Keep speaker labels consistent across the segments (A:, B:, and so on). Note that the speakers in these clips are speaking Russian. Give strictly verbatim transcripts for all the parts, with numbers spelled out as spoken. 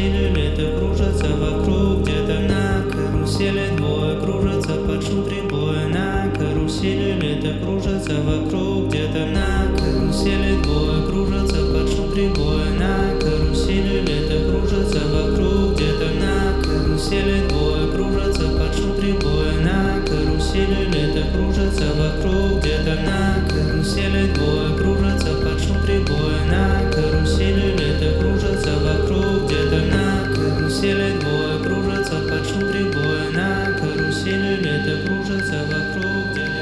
A: карусели лето кружатся вокруг. Где-то на карусели двое кружатся под шум прибоя. На карусели лето кружатся вокруг. Где-то на карусели двое кружатся под шум прибоя. На карусели лето кружатся вокруг. Где-то на карусели двое кружатся под шум прибоя. На карусели лето кружатся вокруг. Где-то на карусели двое кружатся под шум прибоя. На карусели лето кружатся вокруг. Где-то на карусели двое кружатся под шум прибоя. На карусели лето кружатся вокруг.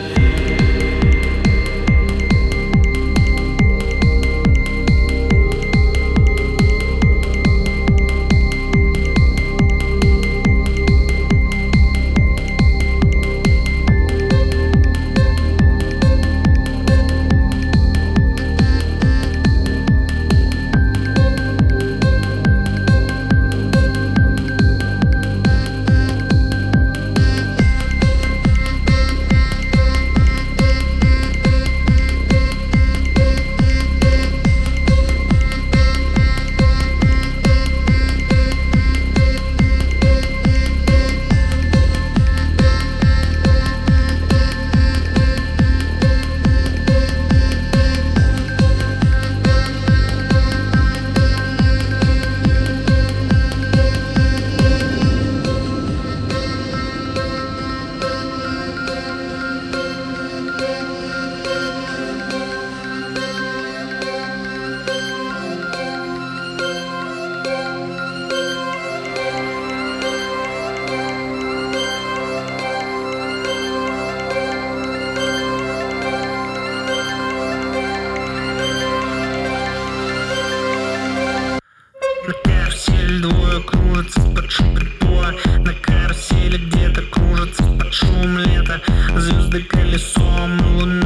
B: На карусели двое кружатся под шум прибоя. На карусели где-то кружатся под шум лета. Звезды колесом, луна